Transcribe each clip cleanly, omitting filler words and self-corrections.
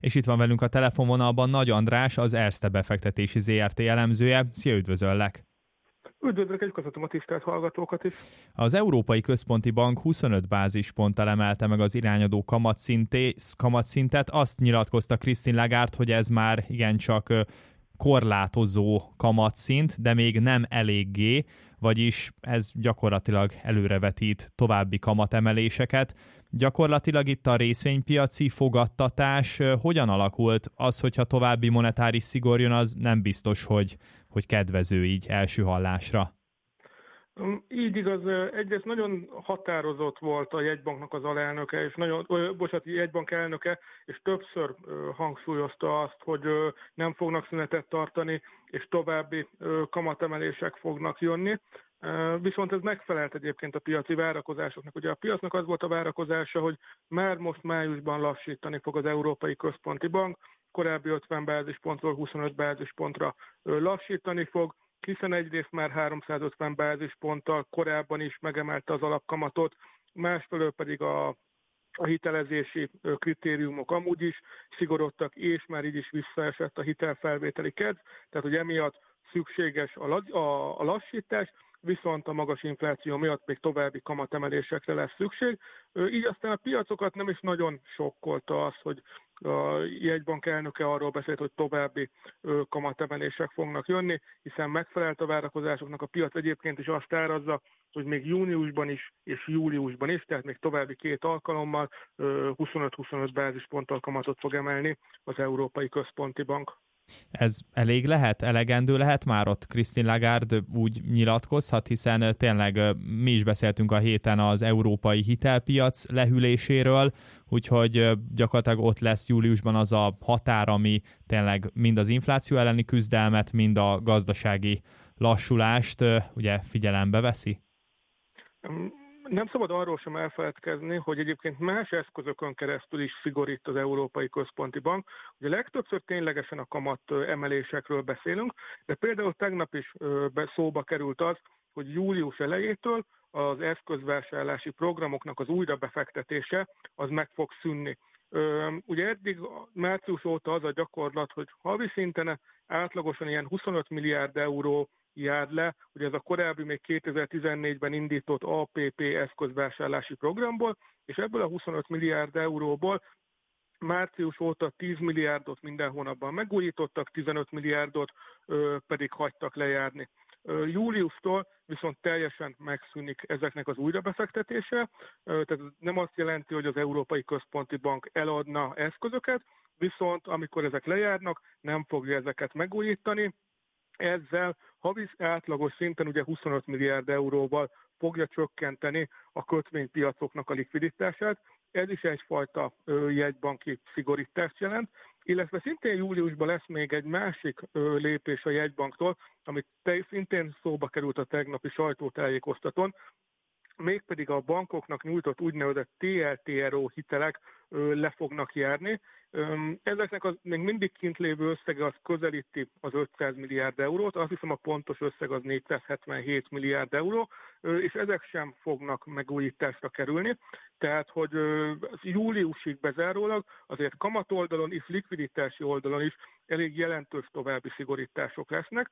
És itt van velünk a telefonvonalban Nagy András, az Erste befektetési ZRT elemzője. Szia, üdvözöllek! Üdvözlök, és köszöntöm a tisztelt hallgatókat is. Az Európai Központi Bank 25 bázisponttal emelte meg az irányadó kamatszintet. Azt nyilatkozta Christine Lagarde, hogy ez már igencsak korlátozó kamatszint, de még nem eléggé, vagyis ez gyakorlatilag előrevetít további kamatemeléseket. Gyakorlatilag itt a részvénypiaci fogadtatás hogyan alakult? Az, hogyha további monetáris szigor jön, az nem biztos, hogy kedvező így első hallásra. Így igaz, egyrészt nagyon határozott volt a jegybanknak az alelnöke, és jegybank elnöke, és többször hangsúlyozta azt, hogy nem fognak szünetet tartani, és további kamatemelések fognak jönni. Viszont ez megfelelt egyébként a piaci várakozásoknak. Ugye a piacnak az volt a várakozása, hogy már most májusban lassítani fog az Európai Központi Bank, korábbi 50 bázispontról 25 bázispontra lassítani fog, hiszen egyrészt már 350 bázisponttal korábban is megemelte az alapkamatot, másfelől pedig a hitelezési kritériumok amúgy is szigorodtak, és már így is visszaesett a hitelfelvételi kedv, tehát hogy emiatt szükséges a lassítás, viszont a magas infláció miatt még további kamatemelésekre lesz szükség. Így aztán a piacokat nem is nagyon sokkolta az, hogy a jegybank elnöke arról beszélt, hogy további kamatemelések fognak jönni, hiszen megfelelt a várakozásoknak, a piac egyébként is azt árazza, hogy még júniusban is és júliusban is, tehát még további 2 alkalommal 25-25 bázisponttal kamatot fog emelni az Európai Központi Bank. Ez elég lehet, elegendő lehet már ott Christine Lagarde úgy nyilatkozhat, hiszen tényleg mi is beszéltünk a héten az európai hitelpiac lehűléséről, úgyhogy gyakorlatilag ott lesz júliusban az a határ, ami tényleg mind az infláció elleni küzdelmet, mind a gazdasági lassulást ugye figyelembe veszi? Nem szabad arról sem elfeledkezni, hogy egyébként más eszközökön keresztül is szigorít az Európai Központi Bank. Ugye legtöbbször ténylegesen a kamat emelésekről beszélünk, de például tegnap is szóba került az, hogy július elejétől az eszközvásárlási programoknak az újrabefektetése az meg fog szűnni. Ugye eddig március óta az a gyakorlat, hogy havi szinten átlagosan ilyen 25 milliárd euró jár le, ugye ez a korábbi még 2014-ben indított APP eszközvásárlási programból, és ebből a 25 milliárd euróból március óta 10 milliárdot minden hónapban megújítottak, 15 milliárdot pedig hagytak lejárni. Júliustól viszont teljesen megszűnik ezeknek az újrabefektetése, tehát nem azt jelenti, hogy az Európai Központi Bank eladna eszközöket, viszont amikor ezek lejárnak, nem fogja ezeket megújítani. Ezzel havi átlagos szinten ugye 25 milliárd euróval fogja csökkenteni a kötvénypiacoknak a likviditását. Ez is egyfajta jegybanki szigorítást jelent, illetve szintén júliusban lesz még egy másik lépés a jegybanktól, amit szintén szóba került a tegnapi sajtótájékoztatón, mégpedig a bankoknak nyújtott úgynevezett TLTRO hitelek le fognak járni. Ezeknek még mindig kint lévő összege az közelíti az 500 milliárd eurót, azt hiszem a pontos összeg az 477 milliárd euró, és ezek sem fognak megújításra kerülni. Tehát, hogy júliusig bezárólag azért kamat oldalon és likviditási oldalon is elég jelentős további szigorítások lesznek.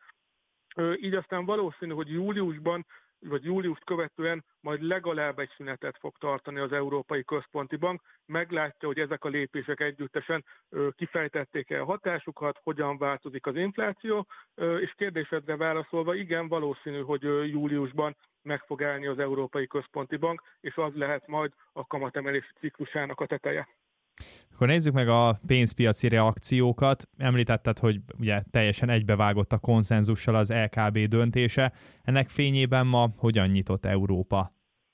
Így aztán valószínű, hogy júliusban vagy júliust követően majd legalább egy szünetet fog tartani az Európai Központi Bank. Meglátja, hogy ezek a lépések együttesen kifejtették-e a hatásukat, hogyan változik az infláció, és kérdésedre válaszolva, igen, valószínű, hogy júliusban meg fog állni az Európai Központi Bank, és az lehet majd a kamatemelés ciklusának a teteje. Akkor nézzük meg a pénzpiaci reakciókat. Említetted, hogy ugye teljesen egybevágott a konszenzussal az LKB döntése. Ennek fényében ma hogyan nyitott Európa?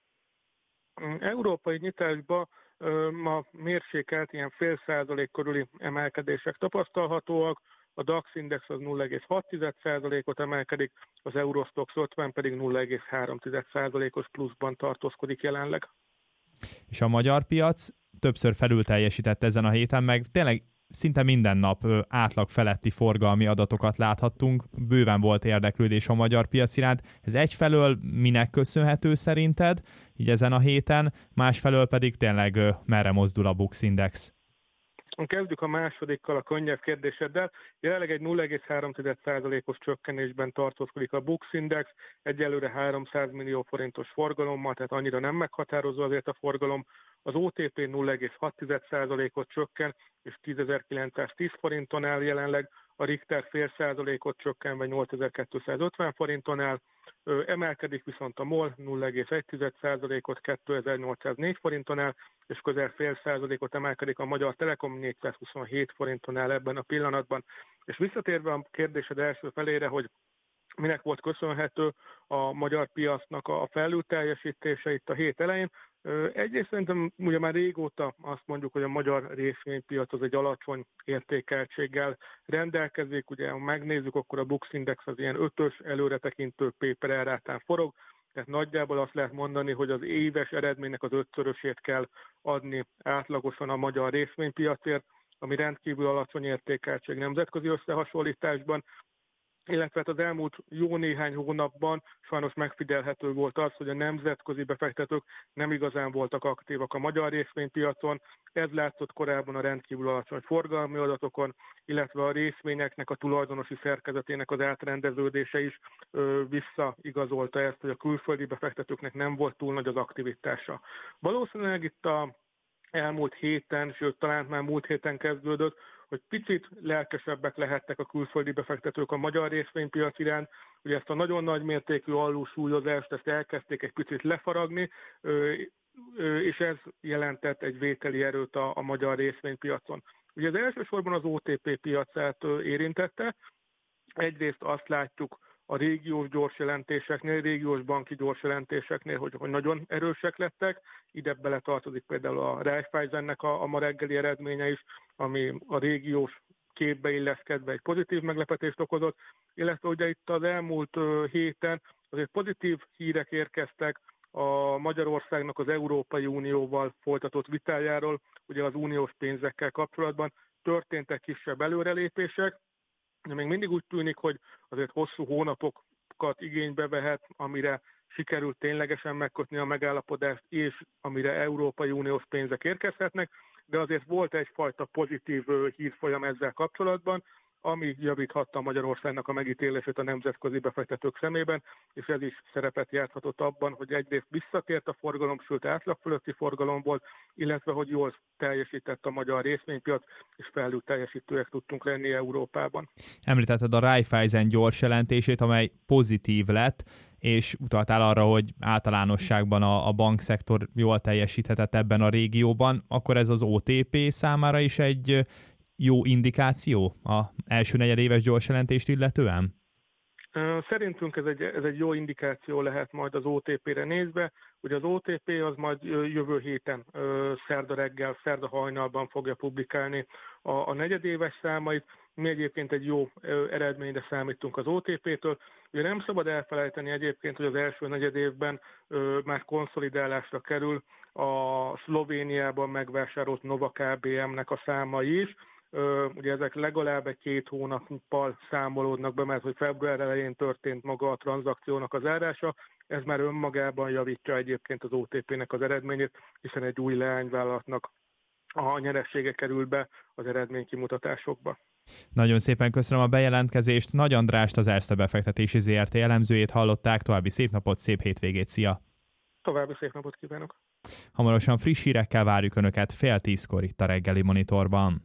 Európai nyitásban ma mérsékelt ilyen 0,5% körüli emelkedések tapasztalhatóak. A DAX index az 0,6%-ot emelkedik, az Eurostoxx 50 pedig 0,3%-os pluszban tartózkodik jelenleg. És a magyar piac többször felül teljesített ezen a héten, meg tényleg szinte minden nap átlag feletti forgalmi adatokat láthattunk, bőven volt érdeklődés a magyar piac iránt. Ez egyfelől minek köszönhető szerinted, így ezen a héten, másfelől pedig tényleg merre mozdul a Bux Index? Kezdjük a másodikkal, a könnyebb kérdéseddel. Jelenleg egy 0,3%-os csökkenésben tartózkodik a Bux Index, egyelőre 300 millió forintos forgalommal, tehát annyira nem meghatározó azért a forgalom. Az OTP 0,6%-ot csökken, és 10.910 forinton áll jelenleg, a Richter fél százalékot csökkenve 8.250 forinton áll, emelkedik viszont a MOL 0,1%-ot 2.804 forinton áll, és közel fél százalékot emelkedik a Magyar Telekom 427 forinton áll ebben a pillanatban. És visszatérve a kérdésed első felére, hogy minek volt köszönhető a magyar piacnak a felülteljesítése itt a hét elején. Egyrészt szerintem ugye már régóta azt mondjuk, hogy a magyar részvénypiac az egy alacsony értékeltséggel rendelkezik. Ugye ha megnézzük, akkor a Bux Index az ilyen 5-ös előretekintő P/E rátán forog, tehát nagyjából azt lehet mondani, hogy az éves eredménynek az 5-szörösét kell adni átlagosan a magyar részvénypiacért, ami rendkívül alacsony értékeltség nemzetközi összehasonlításban, illetve az elmúlt jó néhány hónapban sajnos megfigyelhető volt az, hogy a nemzetközi befektetők nem igazán voltak aktívak a magyar részvénypiacon. Ez látszott korábban a rendkívül alacsony forgalmi adatokon, illetve a részvényeknek a tulajdonosi szerkezetének az átrendeződése is visszaigazolta ezt, hogy a külföldi befektetőknek nem volt túl nagy az aktivitása. Valószínűleg itt a elmúlt héten, sőt talán már múlt héten kezdődött, hogy picit lelkesebbek lehettek a külföldi befektetők a magyar részvénypiac iránt. Ugye ezt a nagyon nagy mértékű alulsúlyozást, ezt elkezdték egy picit lefaragni, és ez jelentett egy vételi erőt a magyar részvénypiacon. Ugye az elsősorban az OTP piacát érintette. Egyrészt azt látjuk a régiós gyorsjelentéseknél, régiós banki gyorsjelentéseknél, hogy nagyon erősek lettek. Ide bele tartozik például a Raiffeisennek a ma reggeli eredménye is, ami a régiós képbe illeszkedve egy pozitív meglepetést okozott, illetve ugye itt az elmúlt héten azért pozitív hírek érkeztek a Magyarországnak az Európai Unióval folytatott vitájáról, ugye az uniós pénzekkel kapcsolatban történtek kisebb előrelépések, de még mindig úgy tűnik, hogy azért hosszú hónapokat igénybe vehet, amire sikerült ténylegesen megkötni a megállapodást, és amire Európai Uniós pénzek érkezhetnek, de azért volt egyfajta pozitív hírfolyam ezzel kapcsolatban, ami javíthatta Magyarországnak a megítélését a nemzetközi befektetők szemében, és ez is szerepet játszhatott abban, hogy egyrészt visszatért a forgalom, sőt átlag fölötti forgalom volt, illetve hogy jól teljesített a magyar részvénypiac, és felül teljesítőek tudtunk lenni Európában. Említetted a Raiffeisen gyors jelentését, amely pozitív lett, és utaltál arra, hogy általánosságban a bankszektor jól teljesíthetett ebben a régióban, akkor ez az OTP számára is egy jó indikáció az első negyedéves gyors jelentést illetően? Szerintünk ez egy jó indikáció lehet majd az OTP-re nézve. Ugye az OTP az majd jövő héten, szerda reggel, szerda hajnalban fogja publikálni a negyedéves számait. Mi egyébként egy jó eredményre számítunk az OTP-től. Ugye nem szabad elfelejteni egyébként, hogy az első negyedévben már konszolidálásra kerül a Szlovéniában megvásárolt Nova KBM-nek a számai is. Ugye ezek legalább egy 2 hónappal számolódnak be, mert hogy február elején történt maga a tranzakciónak az zárása, ez már önmagában javítja egyébként az OTP-nek az eredményét, hiszen egy új leányvállalatnak a nyeressége kerül be az eredménykimutatásokba. Nagyon szépen köszönöm a bejelentkezést. Nagy Andrást, az Erste befektetési ZRT elemzőjét hallották. További szép napot, szép hétvégét, szia! További szép napot kívánok! Hamarosan friss hírekkel várjuk Önöket 9:30 itt a Reggeli Monitorban.